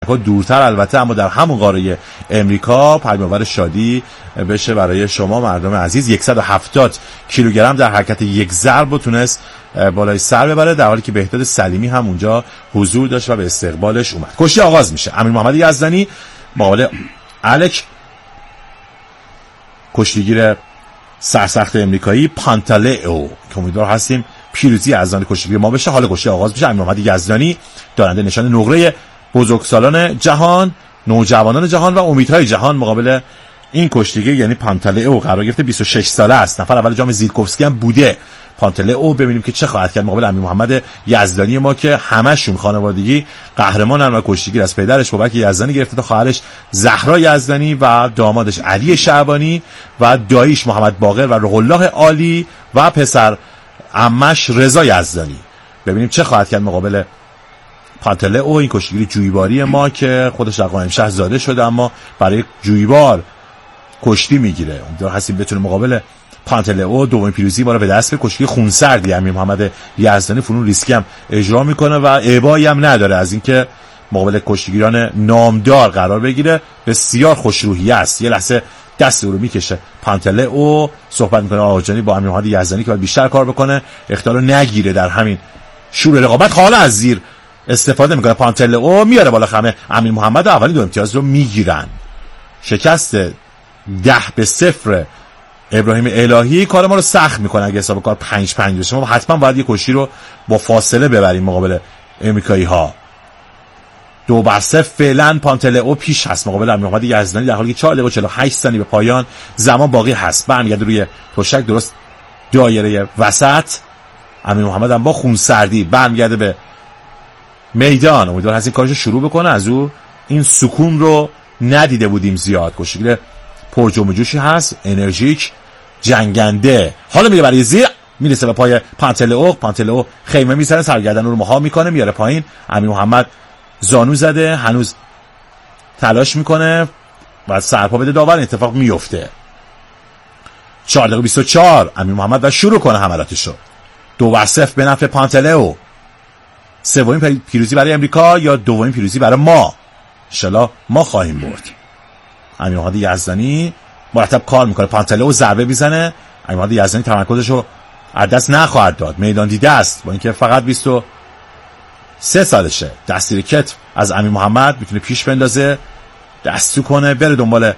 سرپا دورتر البته، اما در همون قاره امریکا پیام‌آور شادی بشه برای شما مردم عزیز. 170 کیلوگرم در حرکت یک ضرب تونست بالای سر ببره، در حالی که بهداد سلیمی هم اونجا حضور داشت و به استقبالش اومد. کشتی آغاز میشه. امیر محمد یزدانی مقابل الک کشتیگیر سرسخت امریکایی پانتلئو که امیدوار هستیم پیروزی از آن کشتیگیر ما بشه. حالا کشتی آغاز میشه. امیر محمد یزدانی دارنده نشان نقره بزرگسالان جهان، نوجوانان جهان و امیدهای جهان مقابل این کشتیگیر یعنی پانتلئو قرار گرفته. 26 ساله است. نفر اول جام زیلکوفسکی هم بوده. پانتلئو ببینیم که چه خواهد کرد مقابل امیر محمد یزدانی ما که همشون خانوادگی قهرمانن و کشتیگیر از پدرش بابک یزدانی گرفته تا خواهرش زهرا یزدانی و دامادش علی شعبانی و داییش محمد باقر و روح الله عالی و پسر عمش رضا یزدانی. ببینیم چه خواهد کرد مقابل پانتلئو، این کشتیگیر جویباری ما که خودش در قائم شهر زاده شده اما برای جویبار کشتی میگیره. امیدوار هستیم بتونه مقابل پانتلئو دومین پیروزی ما رو به دست بیاره. کشتی خونسردی امیر محمد یزدانی فنون ریسکی هم اجرا میکنه و ابایی هم نداره از اینکه مقابل کشتیگیران نامدار قرار بگیره. بسیار خوشروحی است. یه لحظه دست او رو میکشه پانتلئو، صحبت میکنه آقاجانی با امیر محمد یزدانی که باید بیشتر کار بکنه، اختیار نگیره در همین شور رقابت. حالا از زیر استفاده میکنه پانتلئو، میاره بالا خمه امیر محمد و اولین 2 امتیاز رو میگیرن. شکست 10-0 ابراهیم الهی کار ما رو سخت میکنه. اگه حساب کار 5-5 بشه ما حتما باید یه کشتی رو با فاصله ببریم مقابل امریکایی ها. 2-0 فعلا پانتلئو پیش هست مقابل امیر محمد یزدانی در حالی که 4 دقیقه و 48 ثانیه به پایان زمان باقی هست. برمیگرده روی تشک درست دایره وسط. امیر محمد هم با خونسردی برمیگرده به میدان. امیدوار هستیم کارشو شروع بکنه. از او این سکون رو ندیده بودیم زیاد. کشتیگیر پر جنب و جوشی هست، انرژیک، جنگنده. حالا میره برای زیر، میرسه به پای پانتلئو خیمه میزنه، سرگردن رو مها میکنه، میاره پایین. امیر محمد زانو زده، هنوز تلاش میکنه و سرپا بده داور. اتفاق میفته. 4 دقیقه 24 امیر محمد و شروع کنه حملاتشو. 2-0 به نفع پانتلئو. سومین پیروزی برای امریکا یا دومین پیروزی برای ما؟ ان شاءالله ما خواهیم برد. امیر محمد یزدانی مرتب کار میکنه. پانتلئو ضربه میزنه. امیر محمد یزدانی تمرکزشو از دست نخواهد داد. میدان دیده است با اینکه فقط 23 سالشه. دستگیر کتف از امیر محمد میتونه پیش بندازه، دستو کنه، بره دنبال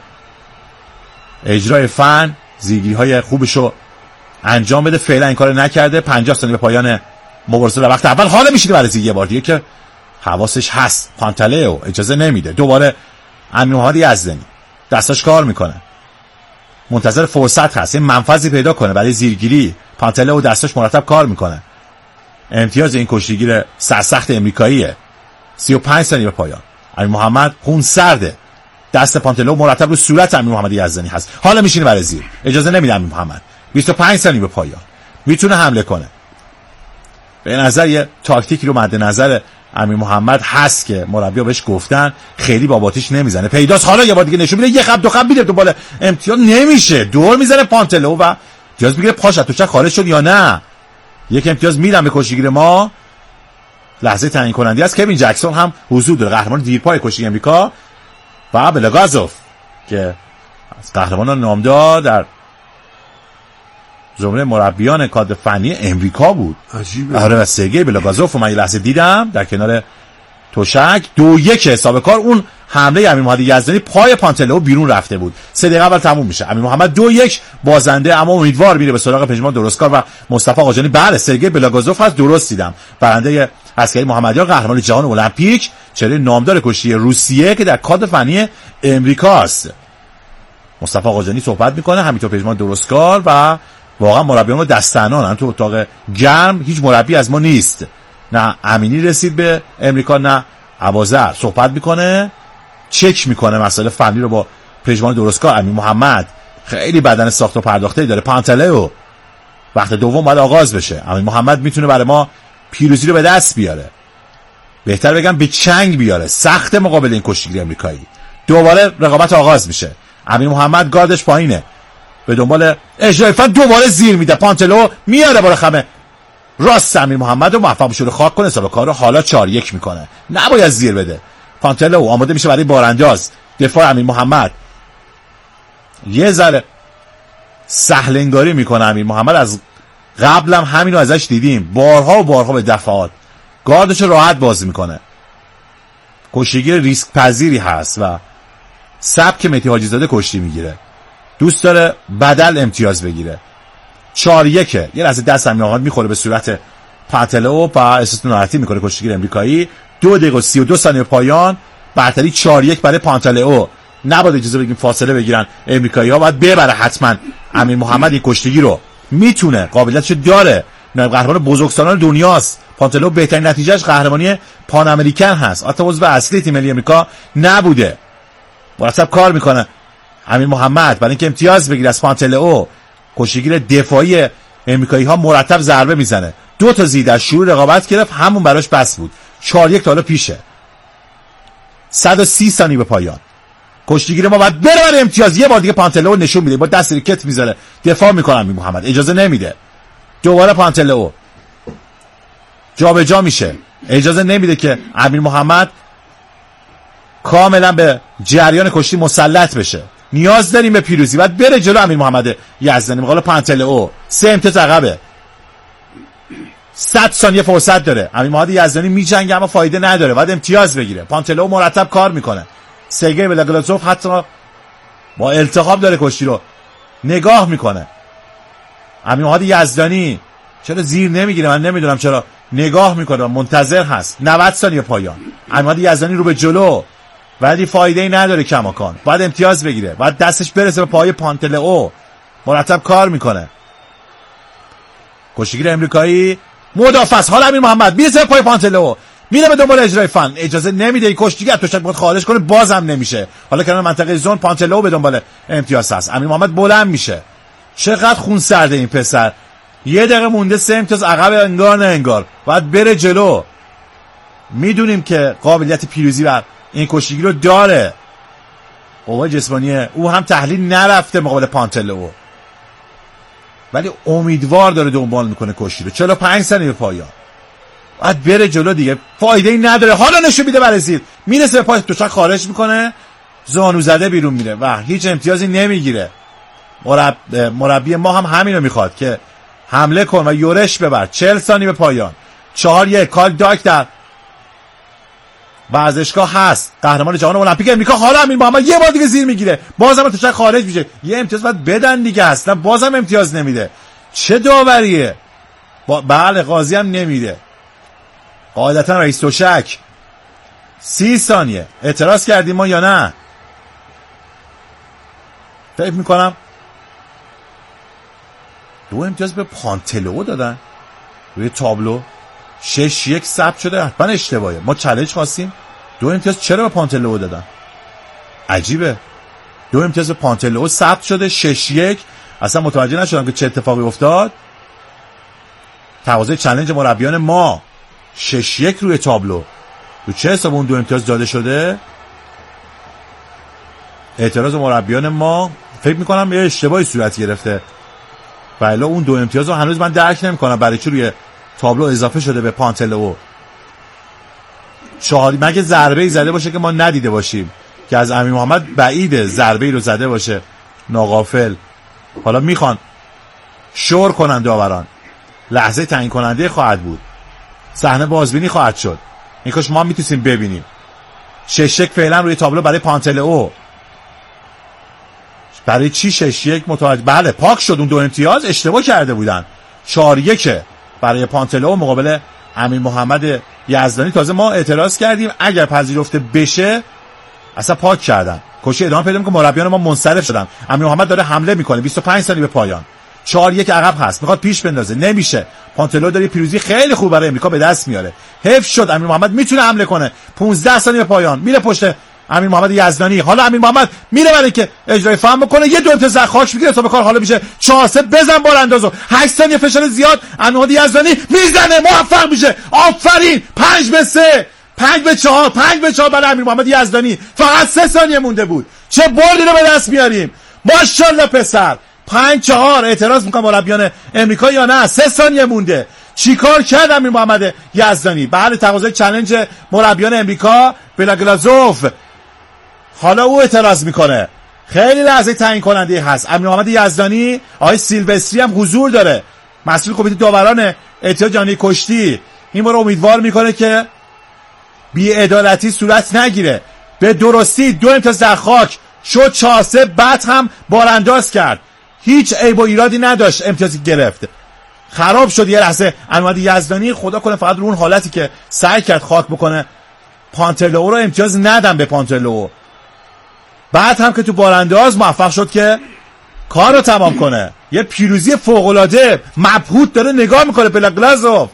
اجرای فن، زیرگیری های خوبشو انجام بده. فعلا این کارو نکرده. 50 ثانیه به پایان مبارزه در وقت اول. حالا میشینه برای یه بار دیگه که حواسش هست. پانتلئو اجازه نمیده. دوباره امیر محمد یزدانی دستاش کار میکنه، منتظر فرصت هست، این منفذی پیدا کنه برای زیرگیری. پانتلئو دستاش مرتب کار میکنه. امتیاز این کشتیگیر سرسخت امریکاییه. 35 ثانیه به پایان. امیر محمد خون سرده. دست پانتلئو مرتب رو صورت امیر محمد یزدانی هست. حالا میشینه برای زیر، اجازه نمیده امیر محمد. 25 ثانیه به پایان میتونه حمله کنه. به نظر یه تاکتیکی رو مد نظر امیر محمد هست که مربی‌ها بهش گفتن، خیلی باباتیش نمیزنه. پیداست حالا یه بار دیگه نشون میده، یه خط دو خط میره دنبال امتیاز، نمیشه. دور میزنه پانتلئو و امتیاز میگیره. پاش از توچه خارج شد یا نه؟ یک امتیاز میدم به کشتیگیر ما. لحظه تعیین کننده است. کوین جکسون هم حضور داره، قهرمان دیرپای کشتی امریکا، و بلاگازوف که از قهرمانان نامدار در زمره مربیان کادر فنی امریکا بود. عجیبه. آره، و سرگئی بلاگازوف من یه لحظه دیدم در کنار تشک. 2-1 حساب کار. اون حمله امیر محمد یزدانی پای پانتلئو بیرون رفته بود. 3 دقیقه اول تموم میشه. امیر محمد 2-1 بازنده، اما امیدوار میره به سراغ پژمان درستکار و مصطفی آقاجانی. بله، سرگئی بلاگازوف هست، درست دیدم، برنده عسکری محمدیان، قهرمان جهان المپیک، چهره نامدار کشتی روسیه که در کادر فنی امریکا است. مصطفی آقاجانی صحبت میکنه، همینطور پژمان درستکار، و واقعا مربیان رو دستنان تو اتاق گرم. هیچ مربی از ما نیست. نه امینی رسید به امریکا نه ابوذر. صحبت میکنه، چک میکنه مسائل فنی رو با پژمان درستکار. امیر محمد خیلی بدن ساخت و پرداخته‌ای داره. پانتلئو وقت دوم باید آغاز بشه. امیر محمد میتونه برای ما پیروزی رو به دست بیاره، بهتر بگم به چنگ بیاره. سخت مقابل این کشتیگیر امریکایی. دوباره رقابت آغاز میشه. امیر محمد گاردش پایینه، به دنبال اجرای فن، دوباره زیر میده. پانتلئو میاره بالا خمه راست امیر محمد رو موفق بشه رو خاک کنه. حساب کار رو حالا 4-1 میکنه. نباید زیر بده. پانتلو آماده میشه برای بارانداز. دفاع امیر محمد یه ذره سهل انگاری میکنه. امیر محمد از قبلم همینو ازش دیدیم، بارها و بارها به دفعات گاردش راحت بازی میکنه. کشتیگیر ریسک پذیری هست و سبک مهدی حاجی زاده کشتی میگیره، دوست داره بدل امتیاز بگیره. 4-1 یه لحظه دست امیر محمد میخوره به صورت پانتلو و احساس ناراحتی میکنه کشتیگیر امریکایی. 2 دقیقه و 32 ثانیه پایان، برتری 4-1 برای پانتلو. نباید اجازه بگیم فاصله بگیرن امریکایی‌ها، باید ببره حتما. امیر محمد این کشتیگیر رو میتونه، قابلیتشو داره، نایب قهرمان بزرگسالان دنیاست. پانتلو بهترین نتیجهش قهرمانی پان امریکن هست، حتی عضو اصلی تیم ملی امریکا نبوده. مرتب کار میکنه امیر محمد برای اینکه امتیاز بگیره از پانتلو. کشتیگیر دفاعی امریکایی‌ها مرتب ضربه میزنه، 2 تا زید از شروع رقابت گرفت، همون براش بس بود. 4-1 تا حالا پیشه. 130 ثانیه به پایان. کشتیگیر ما باید بره امتیاز. یه بار دیگه پانتلو نشون میده، با دست ریکت میذاره، دفاع میکنه امیر محمد، اجازه نمیده. دوباره پانتلو جابجا میشه، اجازه نمیده که امیر محمد کاملا به جریان کشتی مسلط بشه. نیاز داریم به پیروزی، باید بره جلو امیر محمد یزدانی. مقابل پانتلو 3 امتیاز عقبه، 100 ثانیه فرصت داره. امیر محمد یزدانی میجنگه اما فایده نداره، باید امتیاز بگیره. پانتلو مرتب کار میکنه. سرگئی بلاگلازوف حتی با التهاب داره کشتی رو نگاه میکنه. امیر محمد یزدانی چرا زیر نمیگیره؟ من نمیدونم چرا نگاه میکنه، منتظر هست. 90 ثانیه پایان. امیر محمد یزدانی رو به جلو، ولی فایده ای نداره کماکان، باید امتیاز بگیره، باید دستش برسه به پای پانتلو. مرتب کار میکنه. کشتیگیر امریکایی مدافع است. حالا امیر محمد میرسه به پای پانتلو، میره به دنبال اجرای فن، اجازه نمیده. این کشتیگر تو شب خارج کنه، بازم نمیشه. حالا کنار منطقه زون پانتلو به دنبال امتیاز هست. امیر محمد بلند میشه. چقدر خون سرده این پسر. 1 دقیقه مونده، 3 امتیاز عقب، انگار نه انگار باید بره جلو. میدونیم که قابلیت پیروزی بر این کشتیگیر رو داره. قوه جسمانی او هم تحلیل نرفته مقابل پانتلو، ولی امیدوار داره دنبال میکنه کشتی رو. 45 ثانیه به پایان، باید بره جلو دیگه، فایده ای نداره. حالا نشون میده برای زیر، میرسه به پای توشک، خارج میکنه، زانو زده بیرون میره و هیچ امتیازی نمیگیره. مربی ما هم همین رو میخواد که حمله کن و یورش ببر. 40 ثانیه به پایان. 4-1 کال داک در ورزشگاه هست، قهرمان جهان المپیک امریکا. حالا امیر محمد یه بار دیگه زیر میگیره، بازم توشک خارج میشه. یه امتیاز باید بدن دیگه، اصلا بازم امتیاز نمیده. چه داوریه؟ بله قاضی هم نمیده. قاعدتا رئیس توشک. 30 ثانیه. اعتراض کردیم ما یا نه؟ فکر میکنم 2 امتیاز به پانتلو دادن روی تابلو. 6-1 ثبت شده، حتما اشتباهه. ما چالش خواستیم، 2 امتیاز چرا به پانتلو دادن؟ عجیبه. 2 امتیاز به پانتلو ثبت شده. 6-1 اصلا متوجه نشدم که چه اتفاقی افتاد. تقاضای چالش مربیان ما 6-1 روی تابلو. رو چه حساب اون 2 امتیاز داده شده؟ اعتراض مربیان ما فکر میکنم یه اشتباهی صورت گرفته. بله اون 2 امتیاز رو هنوز من درک نمیکنم برای چی روی تابلو اضافه شده به پانتلو. مگه ضربه‌ای زده باشه که ما ندیده باشیم، که از امیر محمد بعیده ضربه‌ای رو زده باشه ناغافل. حالا میخوان شور کنن داوران، لحظه تعیین کننده خواهد بود، صحنه بازبینی خواهد شد. این کاش ما میتونیم ببینیم. 6-1 فعلا روی تابلو برای پانتلو. برای چی 6-1 متوجه؟ بله پاک شد، اون 2 امتیاز اشتباه کرده بودن. 4-1 برای پانتلو مقابل امیر محمد یزدانی. تازه ما اعتراض کردیم اگر پذیرفته بشه اصلا پاک کردن. کشی ادامه پیدا میکنه، مربیان ما منصرف شدن. امیر محمد داره حمله میکنه. 25 ثانیه به پایان. 4-1 عقب هست، میخواد پیش بندازه، نمیشه. پانتلو داره پیروزی خیلی خوب برای امریکا به دست میاره. حفظ شد. امیر محمد میتونه حمله کنه. 15 ثانیه به پایان، میره پشت امیر محمد یزدانی. حالا امیر محمد میره برای که اجرای فهم بکنه، یه 2 امتیاز خاک میگیره تا به کار حالا میشه. 4-3 بزن بالاندازو. 8 ثانیه فشار زیاد. امیر محمد یزدانی میزنه، موفق میشه. آفرین. 5-3 5-4 برای امیر محمد یزدانی. فقط 3 ثانیه مونده بود. چه بردی رو به دست میاریم. ماشاءالله پسر. 5-4. اعتراض میکنم مربیان امریکا یا نه؟ 3 ثانیه مونده. چیکار کرد امیر محمد یزدانی؟ بله تقاضای چالش مربیان امریکا بلاگلازوف. حالا او اعتراض میکنه. خیلی لحظه تعیین کننده هست. امیر محمد یزدانی، آقای سیلوستری هم حضور داره، مسئول کمیته داوران اتحاد جهانی کشتی. این بار امیدوار میکنه که بی‌عدالتی صورت نگیره. به درستی 2 امتیاز در خاک شد 4-3، بعد هم بارانداز کرد، هیچ عیب و ایرادی نداشت، امتیازی گرفت. خراب شد یه لحظه امیر محمد یزدانی. خدا کنه فقط رو اون حالتی که سعی کرد خاک بکنه پانترلو رو امتیاز ندم به پانترلو. بعد هم که تو بارانداز موفق شد که کار رو تمام کنه. یه پیروزی فوق‌العاده. مبهوت داره نگاه میکنه بلاگلازوف.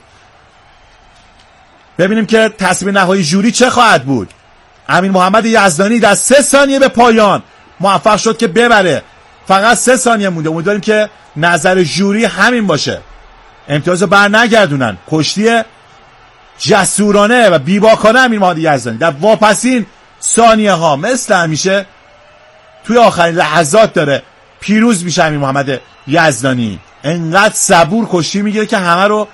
ببینیم که تصمیم نهایی جوری چه خواهد بود. امیر محمد یزدانی در 3 ثانیه به پایان موفق شد که ببره. فقط 3 ثانیه مونده. امیدواریم که نظر جوری همین باشه، امتیاز بر نگردونن. کشتی جسورانه و بیباکانه امیر محمد یزدانی در واپسین ثانیه ها مثل همیشه توی آخرین لحظات داره پیروز میشه. امیر محمد یزدانی انقدر صبور کشتی میگیره که همه رو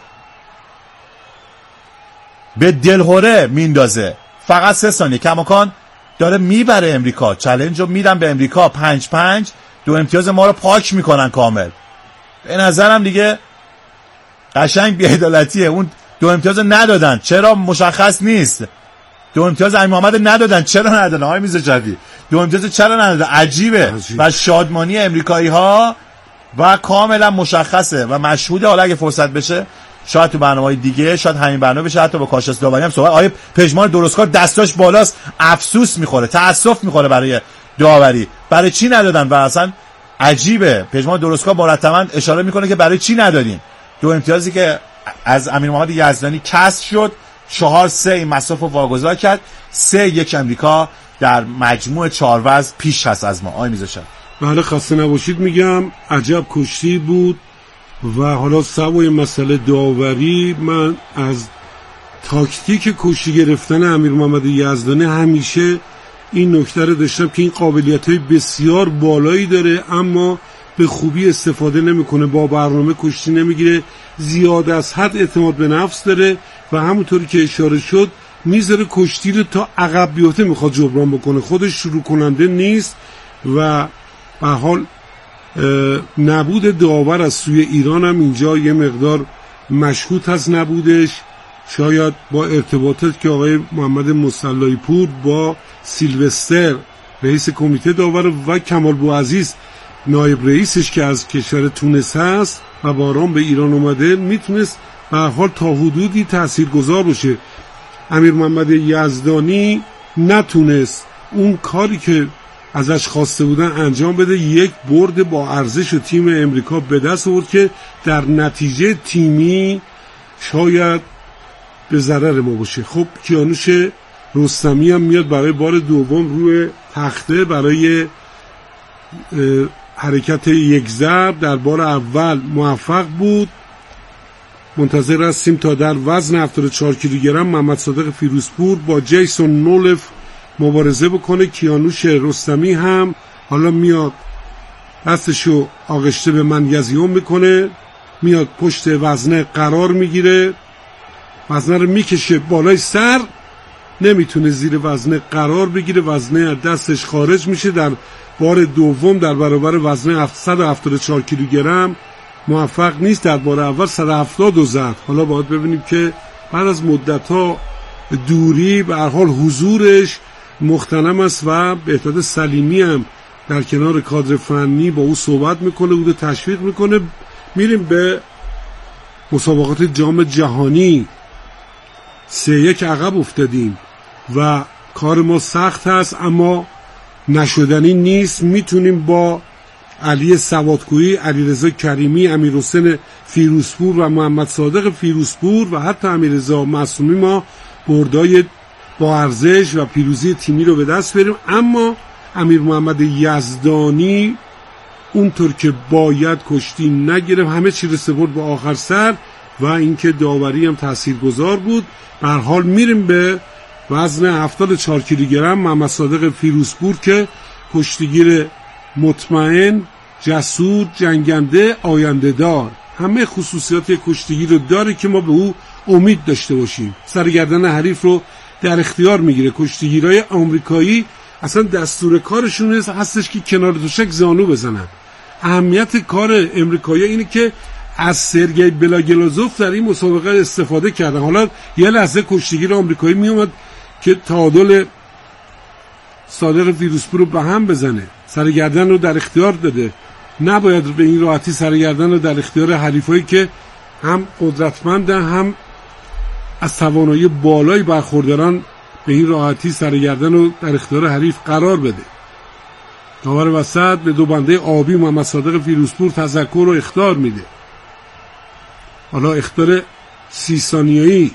به دلهوره میندازه. فقط 3 ثانیه کماکان داره میبره امریکا. چالش رو میدن به امریکا. 5-5 2 امتیاز ما رو پاک میکنن کامل. به نظرم دیگه قشنگ بی‌عدالتیه. اون 2 امتیاز ندادن، چرا مشخص نیست. 2 امتیاز امیر محمد ندادن، چرا ندادن آقای میرزاجوی؟ 2 امتیاز چرا ندادن؟ عجیبه. و شادمانی امریکایی ها و کاملا مشخصه و مشهوده. حالا اگه فرصت بشه شاید تو برنامه‌های دیگه، شاید همین برنامه بشه، حتی با کاشف داوری هم صحبت. آقای پژمان درستکار دستاش بالاست، افسوس میخوره، تاسف میخوره برای داوری. برای چی ندادن؟ و اصلا عجیبه. پژمان درستکار مرتبا اشاره میکنه که برای چی ندادین. 2 امتیازی که از امیر محمد یزدانی کسر شد، 4-3 این مسافت رو واگذار کرد. 3-1 امریکا در مجموع 4 وزن پیش هست از ما. آقای میرزا. بله خسته نباشید میگم. عجب کشتی بود. و حالا سوای مسئله داوری، من از تاکتیک کشتی گرفتن امیر محمد یزدانی همیشه این نکته رو داشتم که این قابلیت‌های بسیار بالایی داره، اما به خوبی استفاده نمیکنه، با برنامه کشتی نمیگیره، زیاد از حد اعتماد به نفس داره و همونطوری که اشاره شد میذاره کشتی رو تا عقب بیفته میخواد جبران بکنه، خودش شروع کننده نیست. و به حال نبود داور از سوی ایران هم اینجا یه مقدار مشهود هست نبودش. شاید با ارتباطات که آقای محمد مصلحی پور با سیلوستر رئیس کمیته داور و کمال بوعزیز نایب رئیسش که از کشور تونس هست و باران به ایران اومده، میتونست به هر حال تا حدودی تاثیرگذار باشه. امیر محمد یزدانی نتونست اون کاری که ازش خواسته بودن انجام بده. یک برد با ارزش و تیم امریکا به دست آورد که در نتیجه تیمی شاید به ضرر ما باشه. خب کیانوش رستمی هم میاد برای بار دوم روی تخته برای حرکت یک ضرب. در بار اول موفق بود. منتظر هستیم تا در وزن 74 کیلوگرم محمد صادق فیروزپور با جیسون نولف مبارزه بکنه. کیانوش رستمی هم حالا میاد دستشو آغشته به منگزیوم میکنه، میاد پشت وزنه قرار میگیره، وزنه رو میکشه بالای سر، نمیتونه زیر وزنه قرار بگیره، وزنه از دستش خارج میشه. در بار دوم در برابر وزنه 174 کیلوگرم موفق نیست. در بار اول 170 زد. حالا باید ببینیم که بعد از مدت‌ها دوری به هر حال حضورش مغتنم است و بهزاد سلیمی هم در کنار کادر فنی با او صحبت میکنه، او رو تشویق میکنه. میریم به مسابقات جام جهانی. 3-1 عقب افتادیم و کار ما سخت هست اما نشدنی نیست. میتونیم با علی سوادکویی، علیرضا کریمی، امیرحسین فیروزپور و محمد صادق فیروزپور و حتی امیررضا معصومی ما بردای با ارزش و پیروزی تیمی رو به دست بریم. اما امیر محمد یزدانی اونطور که باید کشتی نگرفت، همه چی رو سپرد به آخر سر و اینکه داوری هم تاثیرگذار بود. به هر حال میریم به وزن 74 کیلوگرم. محمد صادق فیروزپور که کشتیگیر مطمئن، جسور، جنگنده، آینده دار، همه خصوصیات کشتیگیر رو داره که ما به او امید داشته باشیم. سرگردن حریف رو در اختیار میگیره. کشتیگیرای آمریکایی اصلا دستور کارشون هستش که کنار دوشک زانو بزنن. اهمیت کار امریکایی اینه که از سرگئی بلاگلازوف در این مسابقه استفاده کردن. حالا یه لحظه کشتیگیر آمریکایی میومد که تعادل صادق فیروزپور رو به هم بزنه، سرگردن رو در اختیار داده. نباید به این راحتی سرگردن رو در اختیار حریفایی که هم قدرتمندن هم از توانایی بالایی برخوردارن به این راحتی سرگردن رو در اختیار حریف قرار بده. داور وسط به دو بنده آبی محمد صادق فیروزپور تذکر و اخطار میده. حالا اخطار 30 ثانیه‌ای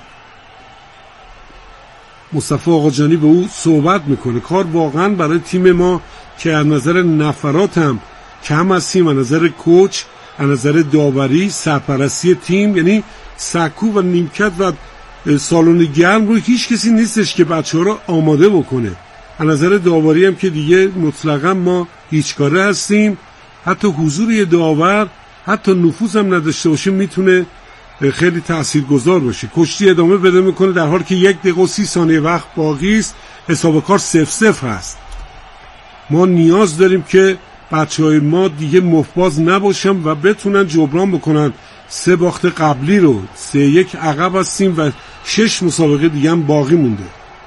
مصطفی آقاجانی به او صحبت میکنه. کار واقعا برای تیم ما که از نظر نفرات هم کم هستیم، از نظر کوچ، از نظر داوری، سرپرستی تیم، یعنی سکو و نیمکت و سالن گرم رو هیچ کسی نیستش که بچه‌ها رو آماده بکنه. از نظر داوری هم که دیگه مطلقا ما هیچ کاره هستیم. حتی حضور یه داور حتی نفوذ هم نداشته باشه میتونه خیلی تاثیرگذار باشه. کشتی ادامه بده میکنه در حالی که 1 دقیقه و 30 ثانیه وقت باقی است. حساب کار 0-0 هست. ما نیاز داریم که بچهای ما دیگه مفباز نباشن و بتونن جبران بکنن 3 باخت قبلی رو. 3-1 عقب هستیم و 6 مسابقه دیگه هم باقی مونده.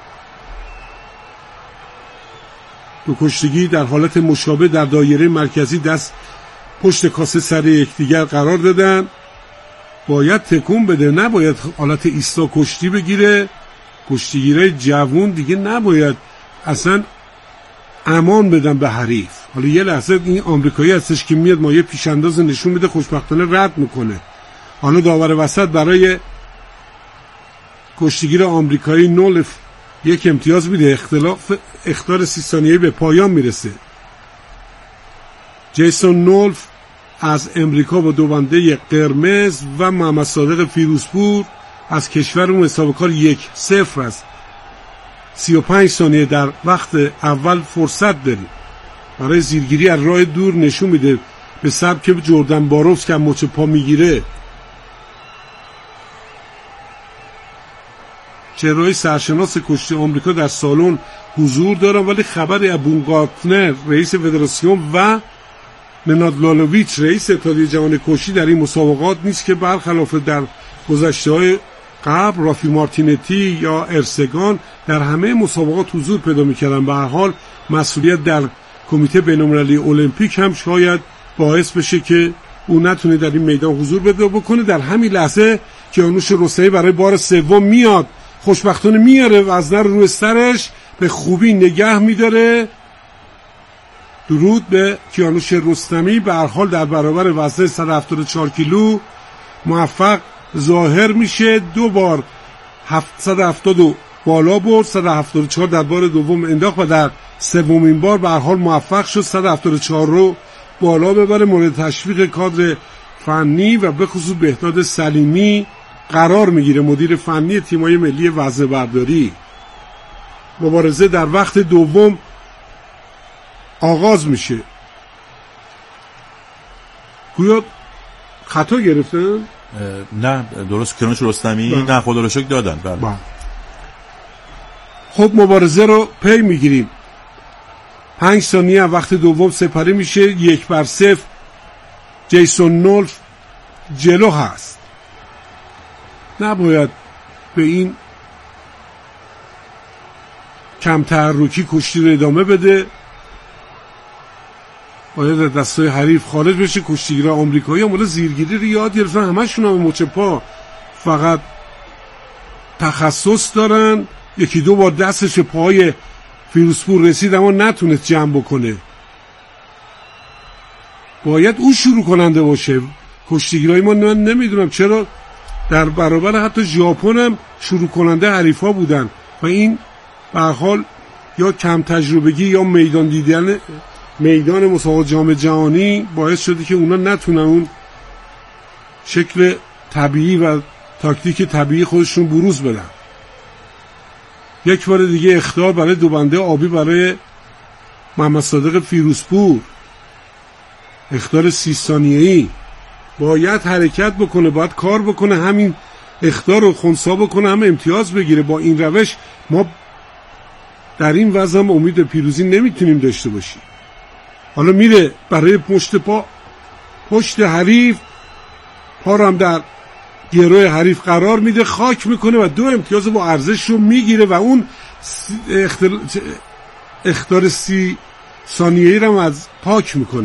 دو کشتیگیر در حالت مشابه در دایره مرکزی دست پشت کاسه سر یکدیگر قرار دادن. باید تکون بده، نباید حالت ایستا کشتی بگیره. کشتیگیرای جوون دیگه نباید اصلا امان بدن به حریف. حالا یه لحظه این آمریکایی هستش که میاد مایه پیشانداز نشون میده، خوشبختانه رد میکنه. حالا داور وسط برای کشتیگیر آمریکایی نولف 1 امتیاز میده. اخطار 30 ثانیه‌ای به پایان میرسه. جیسون نولف از امریکا با 2 بنده قرمز و محمد صادق فیروزپور از کشورمون حساب کار 1-0 است. 35 ثانیه در وقت اول فرصت داریم برای زیرگیری از راه دور. نشون میده به سبک جردن باروفس که مچ پا میگیره. چهره‌های سرشناس کشتی آمریکا در سالن حضور دارن، ولی خبری از بونگارتنر رئیس فدراسیون و نناد لالویچ رئیس اتحادیه جهانی کشتی در این مسابقات نیست که برخلاف در گذشته‌های قبل رافی مارتینتی یا ارسگان در همه مسابقات حضور پیدا می‌کردن. به هر حال مسئولیت در کمیته بین‌المللی المپیک هم شاید باعث بشه که او نتونه در این میدان حضور پیدا بکنه. در همین لحظه کیانوش رستمی برای بار سوم میاد، خوشبختانه میاره وزنه رو روی سرش به خوبی نگه میداره. درود به کیانوش رستمی. به هر حال در برابر وزنه 174 کیلو موفق ظاهر میشه. 2 بار 770 بالا برد، 174 در بار دوم انداخت و در سومین بار به هر حال موفق شد 174 رو بالا ببره. مورد تشویق کادر فنی و به خصوص بهداد سلیمی قرار میگیره، مدیر فنی تیم‌های ملی وزنه برداری. مبارزه در وقت دوم آغاز میشه. گویا خطا گرفتن؟ نه درست. کیانوش رستمی نه خدا رو شکر دادن. بله. خب مبارزه رو پی میگیریم. 5 ثانیه وقت دوم سپری میشه. 1-0 جیسون نولف جلو هست. نباید به این کم تحرکی کشتی رو ادامه بده. باید از دستای حریف خارج بشه. کشتیگیرای آمریکایی هم زیرگیری رو یاد گرفتن، همشون هم مچ پا فقط تخصص دارن. 1-2 بار دستش پای فیروزپور رسید اما نتونست جمع بکنه. باید او شروع کننده باشه. کشتیگیرای ما من نمیدونم چرا در برابر حتی ژاپن هم شروع کننده حریفا بودن و این به هر حال یا کم تجربگی یا میدان دیدن میدان مسابقات جام جهانی باعث شده که اونا نتونن اون شکل طبیعی و تاکتیک طبیعی خودشون بروز بدن. یک بار دیگه اخطار برای 2 بنده آبی برای محمد صادق فیروزپور. اخطار 30 ثانیه‌ای. باید حرکت بکنه، باید کار بکنه. همین اخطار رو خنثی بکنه، هم امتیاز بگیره. با این روش ما در این وضع هم امید به پیروزی نمیتونیم داشته باشیم. حالا میره برای پشت حریف، پا رو هم در گروه حریف قرار میده، خاک میکنه و 2 امتیاز با ارزش رو میگیره و اون اخطار 30 ثانیه‌ای رو از پاک میکنه.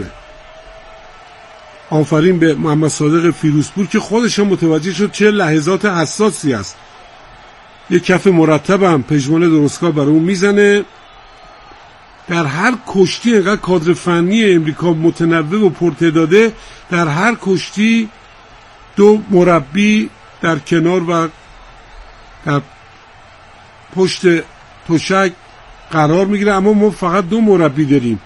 آفرین به محمد صادق فیروزپور که خودش هم متوجه شد چه لحظات حساسی است. یک کف مرتب هم پژمان درستکار برای اون میزنه. در هر کشتی اینقدر کادر فنی امریکا متنوع و پرتعداده، در هر کشتی 2 مربی در کنار و در پشت تشک قرار میگیره، اما ما فقط 2 مربی داریم.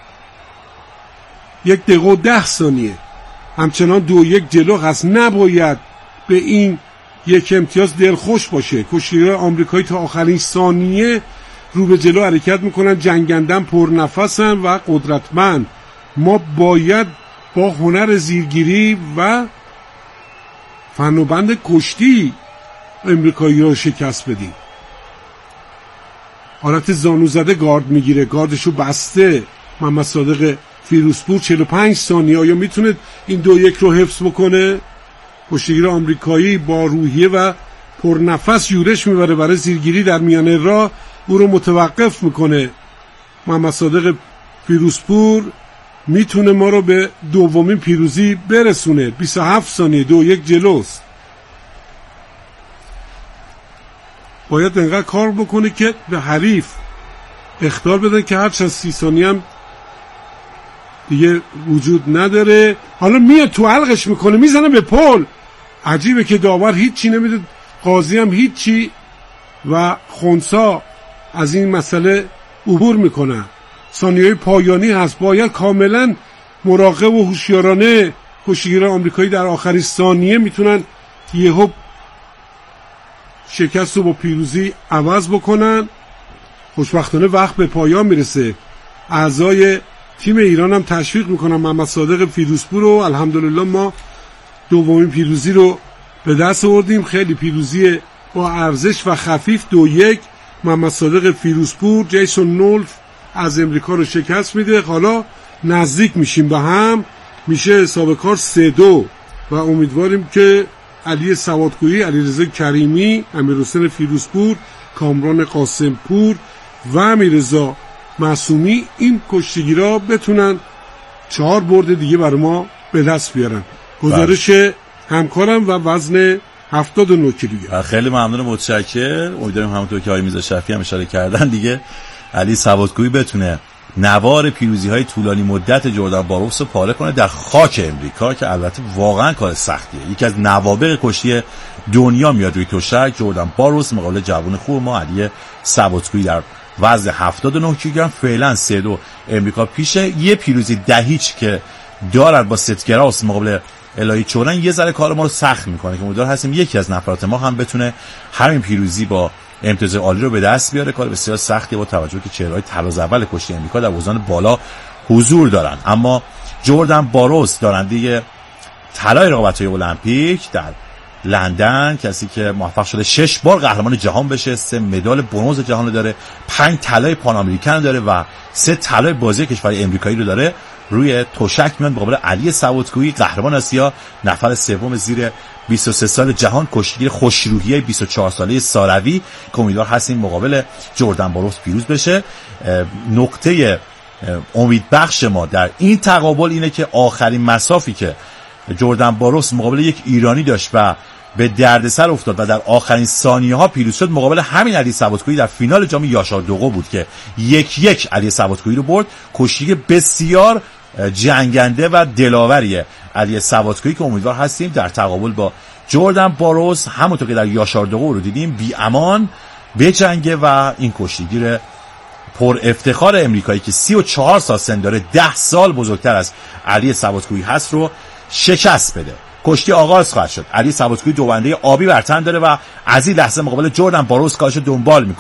1 دقیقه و 10 ثانیه همچنان 2-1 جلو هست. نباید به این 1 امتیاز دلخوش باشه. کشتیگران آمریکایی تا آخرین ثانیه رو به جلو حرکت میکنن، جنگندن، پرنفسن و قدرتمند. ما باید با هنر زیرگیری و فنوبند کشتی امریکایی را شکست بدیم. حالت زانو زده گارد میگیره، گاردشو بسته. محمد صادق فیروزپور 45 ثانیه آیا میتونه این 2-1 رو حفظ بکنه؟ کشتیگیر آمریکایی با روحیه و پرنفس یورش میبره برای زیرگیری در میانه راه، او رو متوقف میکنه. محمد صادق فیروزپور میتونه ما رو به دومین پیروزی برسونه. 27 ثانیه 2-1 جلوست. باید انقدر کار بکنه که به حریف اخطار بدن که هرچند 30 ثانیه هم دیگه وجود نداره. حالا میاد تو حلقش میکنه، میزنه به پل. عجیبه که داور هیچی نمیده، قاضی هم هیچی و خنثی از این مسئله عبور میکنه. ثانیه پایانی هست، باید کاملا مراقب و هوشیارانه کشتیگیران آمریکایی در آخرین ثانیه میتونن یهو شکست رو با پیروزی عوض بکنن. خوشبختانه وقت به پایان میرسه. اعضای تیم ایران هم تشویق میکنن محمد صادق فیروزپور رو. الحمدلله ما دومین پیروزی رو به دست آوردیم. خیلی پیروزی با ارزش و خفیف. 2-1 محمد صادق فیروزپور جیسون نولف از امریکا رو شکست میده. حالا نزدیک میشیم به هم، میشه حساب کار 3-2 و امیدواریم که علی سوادکویی، علیرضا کریمی، امیرحسین فیروزپور، کامران قاسمپور و امیررضا معصومی این کشتیگیرا بتونن 4 برد دیگه برای ما به دست بیارن. گزارش همکارم و وزن 79 کیلوگرم. خیلی ممنون، متشکرم. امیدواریم همونطور که آقای میرزا شفیعی هم اشاره کردن دیگه علی سوادکویی بتونه نوار پیروزی‌های طولانی مدت جردن باروس رو پاره کنه در خاک امریکا، که البته واقعا کار سختیه. یکی از نوابغ کشتی دنیا میاد روی تشک. جردن باروس مقابل جوان خوب ما علی سوادکویی در وزن 79 کیلوگرم. فعلا 3-2 امریکا پیشه. یه پیروزی 10-0 که دارد با ستگراس مقابل الهی چورن یه ذره کار ما رو سخت میکنه، که امیدوار هستیم یکی از نفرات ما هم بتونه همین پیروزی با امتیاز عالی رو به دست بیاره. کار بسیار سختی با توجه که چهره‌های طراز اول کشتی امریکا در اوزان بالا حضور دارن. اما جردن باروس دارنده طلای رقابت‌های المپیک در لندن، کسی که موفق شده 6 بار قهرمان جهان بشه، 3 مدال برنز جهان داره، 5 طلای پان آمریکن داره و 3 طلای بازی کشور امریکایی رو داره، روی تشک میاد مقابل علی سوادکویی قهرمان آسیا، نفر سوم زیر 23 سال جهان، کشتیگیر خوشروحیه 24 ساله ساروی که امیدوار هستیم مقابل جردن باروس پیروز بشه. نقطه امیدبخش ما در این تقابل اینه که آخرین مسافی که جردن باروس مقابل یک ایرانی داشت و به دردسر افتاد و در آخرین ثانیه ها پیروز شد، مقابل همین علی سوادکویی در فینال جام یاشار دوقو بود که 1-1 علی سوادکویی رو برد. کشتیگیر بسیار جنگنده و دلاوریه علی سوادکویی که امیدوار هستیم در تقابل با جردن باروس همونطور که در یاشار دوقو رو دیدیم بی امان بجنگه و این کشتیگیر پر افتخار امریکایی که 34 سال سن داره، 10 سال بزرگتر از علی سوادکویی هست رو شکست بده. کشتی آغاز خواهد شد. علی سوادکویی دوبنده آبی بر تن داره و از این لحظه مقابل جردن باروس کارشو دنبال میکنه.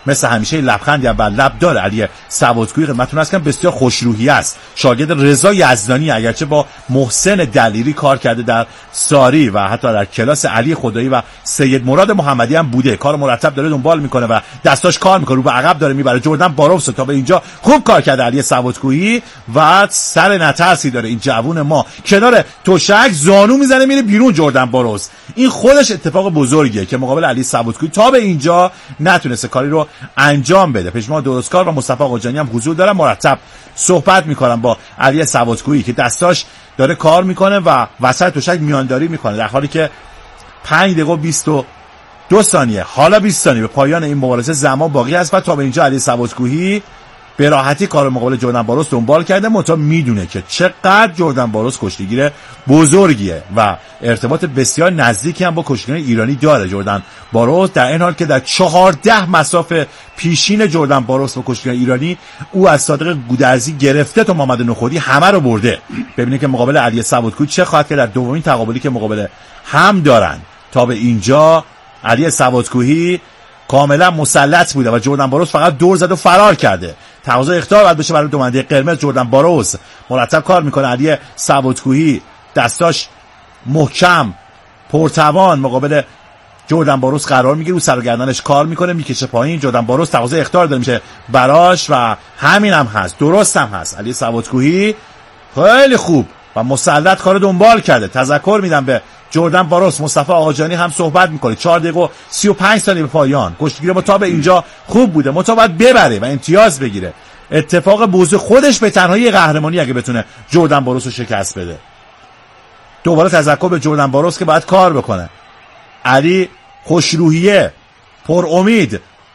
مثل همیشه لبخندی بر لب داره. علی سوادکویی خدمتتون هست که بسیار خوشروحی است، شاگرد رضا یزدانی، اگرچه با محسن دلیری کار کرده در ساری و حتی در کلاس علی خدایی و سید مراد محمدی هم بوده، کار مرتب داره دنبال میکنه و دستاش کار میکنه، رو به عقب داره میبره. جردن باروفس تا به اینجا خوب کار کرده علی سوادکویی و سر نترسی داره این جوون ما، کنار تشک زانو میزنه میره بیرون. جردن باروفس این خودش اتفاق بزرگیه که مقابل علی سوادکویی تا به اینجا نتونسته کاری رو انجام بده. پژمان درستکار و مصطفی آقاجانی هم حضور دارن، مرتب صحبت میکنن با علی سوادکویی که دستاش داره کار میکنه و وسط تشک میانداری میکنه، در حالی که 5 دقیقه و 22 ثانیه حالا 20 ثانیه به پایان این مبارزه زمان باقی است و تا به اینجا علی سوادکویی به راحتی کار مقابل جردن باروفس دنبال کرده، منتها میدونه که چقدر جردن باروفس کشتیگیر بزرگیه و ارتباط بسیار نزدیکی هم با کشتیگیران ایرانی داره جردن باروفس، در این حال که در 14 مسافه پیشین جردن باروفس و کشتیگیران ایرانی او از صادق گودرزی گرفته تا محمد نخودی همه رو برده. ببینید که مقابل علی سوادکویی چه خواهد که در دومین تقابلی که مقابل هم دارن. تا به اینجا علی سوادکویی کاملا مسلط بوده و جردن باروفس فقط دور زد و فرار کرده. تقاضای اخطار باید بشه برای دومنده قرمز. جردن باروفس مرتب کار میکنه، علی سوادکویی دستاش محکم پرتوان مقابل جردن باروفس قرار میگیره، او سر و گردنش کار میکنه، میکشه پایین. جردن باروفس تقاضای اخطار داره میشه براش و همین هم هست، درست هم هست. علی سوادکویی خیلی خوب و مسلط کار دنبال کرده. تذکر میدم به جردن باروفس، مصطفی آقاجانی هم صحبت میکنه. 4 دقیقه و 35 ثانیه به پایان. کشتیگیر ما تا به اینجا خوب بوده، منتها باید ببره و امتیاز بگیره. اتفاق بزرگ خودش به تنهایی قهرمانی اگه بتونه جردن باروفس رو شکست بده. دوباره تذکر به جردن باروفس که باید کار بکنه. علی خوشروحیه، پر امید.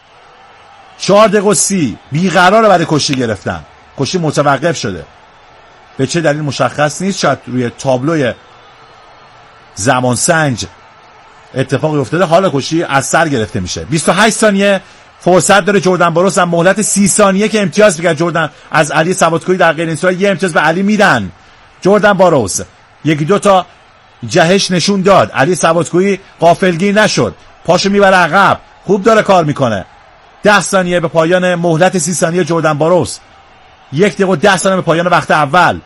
4 دقیقه و 30 بیقراره برای کشتی گرفتن. کشتی متوقف شده. به چه دلیل مشخص نیست، شاید روی تابلوی زمان سنج اتفاقی افتاده، حالا کشتی از سر گرفته میشه. 28 ثانیه فرصت داره جردن باروفس، هم مهلت 30 ثانیه که امتیاز بگیره. جردن از علی سوادکویی در غیر این صورت یه امتیاز به علی میدن. جردن باروفس 1-2 تا جهش نشون داد، علی سوادکویی غافلگیر نشد، پاشو میبره عقب، خوب داره کار میکنه. 10 ثانیه به پایان مهلت 30 ثانیه جردن باروفس. 1 دقیقه و 10 ثانیه به پایان وقت اول.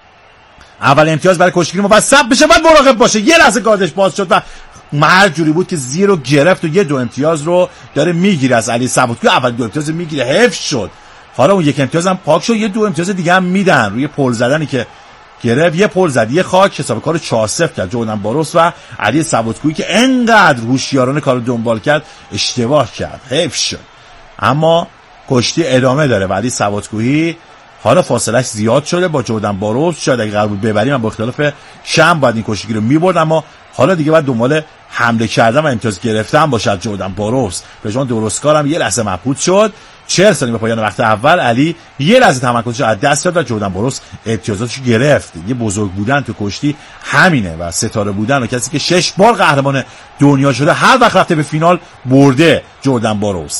اول امتیاز برای کشتیگیر ما باید ثبت بشه، باید مراقب باشه. یه لحظه گاردش باز شد و مرد جوری بود که زیر رو گرفت و 2 امتیاز رو داره میگیره از علی سوادکویی. اول 2 امتیاز میگیره، حفظ شد. حالا اون 1 امتیاز هم پاک شد، 2 امتیاز دیگه هم میدن روی پل زدنی که گرفت. یه پل زد، یه خاک، حساب کار 4-0 کرد جردن باروفس و علی سوادکویی که انقدر هوشیارانه کارو دنبال کرد اشتباه کرد، حفظ شد. اما کشتی ادامه داره و علی سوادکویی حالا فاصلهش زیاد شده با جردن باروفس. شاید اگه قرار بود ببریم با اختلاف شم باید این کشتیگیر رو میبرد، اما حالا دیگه باید دنبال حمله کردن و امتیاز گرفتن باشد جردن باروفس. پژمان درستکار هم یه لحظه مبهوت شد. 40 ثانیه به پایان وقت اول علی یه لحظه تمرکزش از دست داد و جردن باروفس امتیازاتش گرفت. یه بزرگ بودن تو کشتی همینه و ستاره بودن و کسی که 6 بار قهرمان دنیا شده هر وقت رفته به فینال برده جردن باروفس.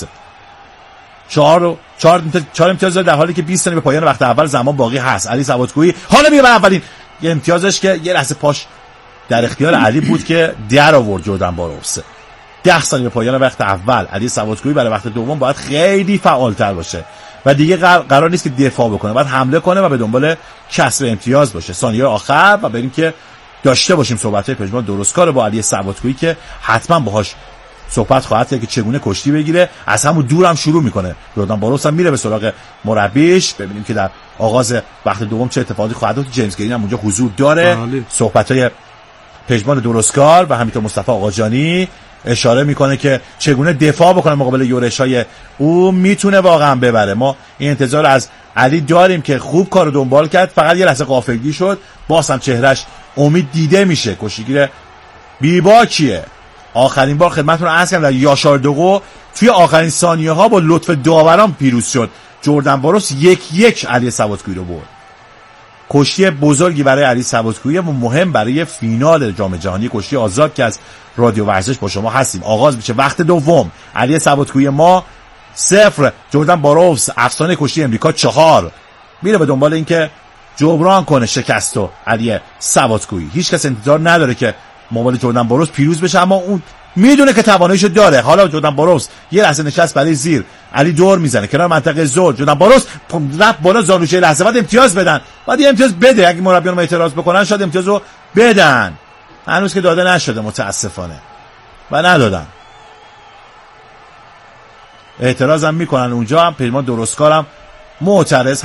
4 امتیاز در حالی که 20 ثانیه به پایان وقت اول زمان باقی هست. علی سوادکویی حالا میره به اولین امتیازش که یه لحظه پاش در اختیار علی بود که در آورد جردن باروفس. 10 ثانیه به پایان وقت اول. علی سوادکویی برای وقت دوم باید خیلی فعالتر باشه و دیگه قرار نیست که دفاع بکنه، باید حمله کنه و به دنبال کسب امتیاز باشه. ثانیه آخر و بریم که داشته باشیم صحبت‌های پژمان درستکار با علی سوادکویی که حتما باهاش صحبت خواهد کرد که چگونه کشتی بگیره. از همون دور هم شروع میکنه. جردن باروفس هم میره به سراغ مربیش. ببینیم که در آغاز وقت دوم چه اتفاقی خواهد افتاد. جیمز گرین هم اونجا حضور داره. صحبت‌های پژمان درستکار و همینطور مصطفی آقاجانی اشاره میکنه که چگونه دفاع بکنه مقابل یورش‌های او، میتونه واقعا ببره. ما این انتظار از علی داریم که خوب کارو دنبال کرد، فقط یه لحظه غافلگیر شد. باز هم چهرهش امید دیده میشه. کشتیگیر بی‌باکیه. آخرین بار خدمتتون عرض کردم در یاشار دوغو توی آخرین ثانیه ها با لطف داوران پیروز شد. جردن باروفس 1-1 علی سوادکویی رو برد. کشتی بزرگی برای علی سوادکویی و مهم برای فینال جام جهانی کشتی آزاد که از رادیو ورزش با شما هستیم. آغاز میشه وقت دوم. علی سوادکویی ما 0، جردن باروفس افسانه کشتی امریکا 4 میره به دنبال اینکه جبران کنه شکستو علی سوادکویی. هیچ کس انتظار نداره که مقابل جردن باروس پیروز بشه، اما اون میدونه که تواناییشو داره. حالا جردن باروس یه لحظه نشست برای زیر، علی دور میزنه کنار منطقه زور، جردن باروس رفت بالا زانوش لحظه بعد امتیاز بدن، بعد یه امتیاز بده، اگه مربیان اعتراض بکنن شاید امتیازو بدن، هنوز که داده نشده متاسفانه و ندادن. اعتراض هم میکنن اونجا، هم پیمان درستکارم معترض